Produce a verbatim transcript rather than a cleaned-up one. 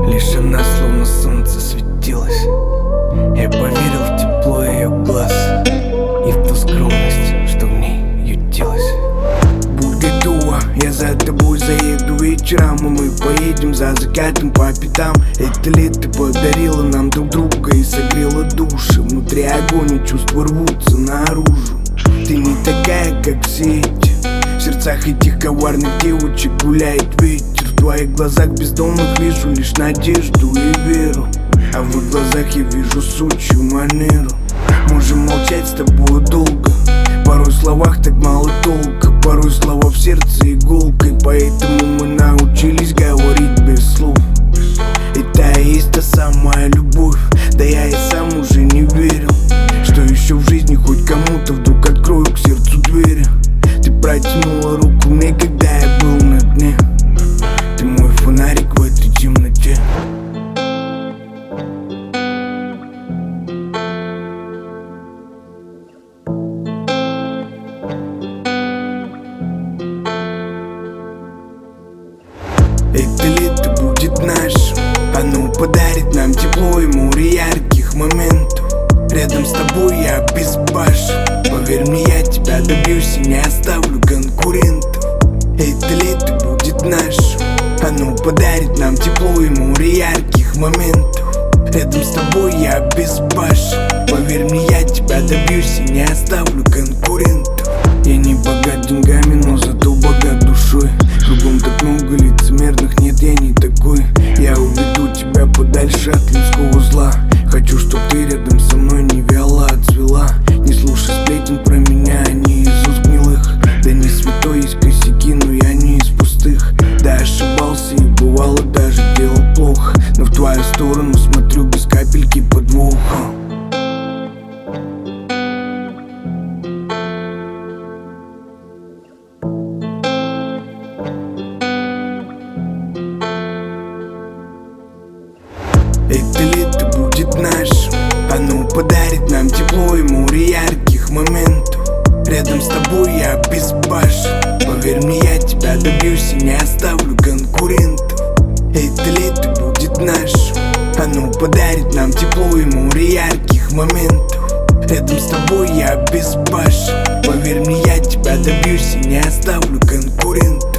Лишь она словно солнце светилась. Я поверил в тепло ее глаз и в ту скромность, что в ней ютилась. Будь готова, я за тобой заеду вечером, и мы поедем за закатом по пятам. Это лето подарило нам друг друга и согрело души. Внутри огонь и чувства рвутся наружу. Ты не такая, как все эти. В сердцах этих коварных девочек гуляет ветер. В твоих глазах бездомных вижу лишь надежду и веру, а в их глазах я вижу сучью манеру. Можем молчать с тобой долго, порой в словах так мало толка, порой слова в сердце иголкой. Поэтому мы научились говорить без слов. Это и есть та самая любовь. Да я и сам уже не верил, что еще в жизни хоть кому-то вдруг открою к сердцу двери. Ты протянула руку мне, когда я был на дне. Ты мой фонарик в этой темноте. Это лето будет нашим, оно подарит нам тепло и море ярких моментов. Рядом с тобой я безбашен, поверь мне, я тебя добьюсь и не оставлю конкурентов. Это лето будет нашим, оно подарит нам тепло и море ярких моментов. Рядом с тобой я безбашен, поверь мне, я тебя добьюсь и не оставлю конкурентов. Я не богат деньгами, но зато богат душой. Кругом так много лицемерных, нет, я не такой. Я уведу тебя подальше от людского зла. Хочу, чтоб ты рядом со мной не вяла, отцвела. Не слушай сплетен про меня, они из уст гнилых. Да не святой, есть косяки, но я не из пустых. Да ошибался и бывало даже делал плохо, но в твою сторону смотрю без капельки подвоха. Это лето будет нашим, оно подарит нам тепло и море ярких моментов. Рядом с тобой я безбашен, поверь мне, я тебя добьюсь и не оставлю конкурентов. Это лето будет нашим, оно подарит нам тепло и море ярких моментов. Рядом с тобой я безбашен, поверь мне, я тебя добьюсь и не оставлю конкурентов.